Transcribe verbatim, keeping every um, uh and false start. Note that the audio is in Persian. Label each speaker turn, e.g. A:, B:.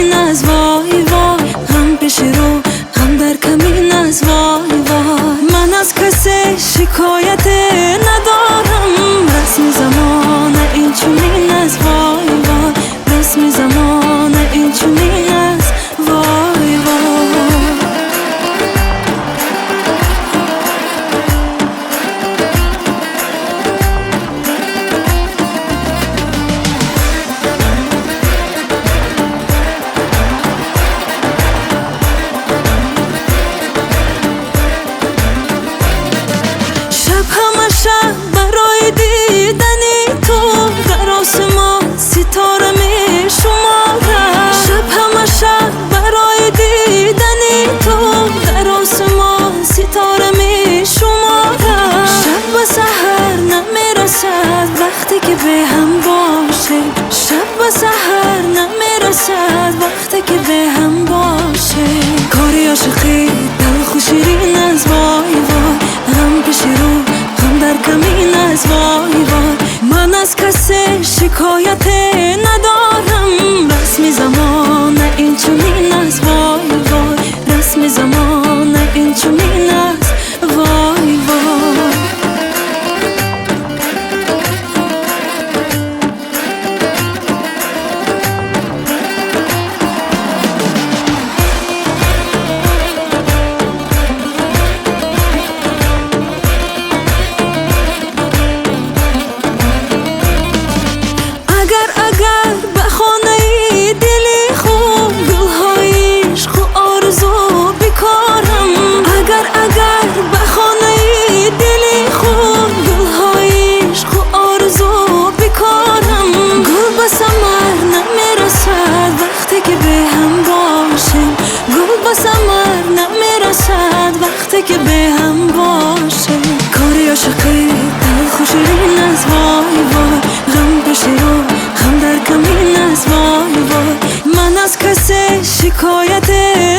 A: شیرین از وای وای، هم پیش رو هم در کمین از وای وای. من از کسی شکایت ندارم، رسم زمان این چنین از وای وای، رسم زمان این چنین از وای وای. شب برای دیدنی تو در آسمان ستاره می شمارم. شب همه شب برای دیدنی تو در آسمان ستاره می شمارم. شب و سحر نمیرسد وقتی که به هم باشیم، شب و سحر نمیرسد وقتی که به هم باشیم. کاری عاشقی تلخ و شیرین از وای وای، هم پیش رو هم در کمین از وای وای. من از کسی شکایت ندارم، رسم زمان این چنین از وای وای، رسم زمان این چنین از وای وای. وقتی که به هم باشه کاری عاشقی تلخ و شیرین از وای وای، غم پیش رو هم در کمین از وای وای. من از کسی شکایت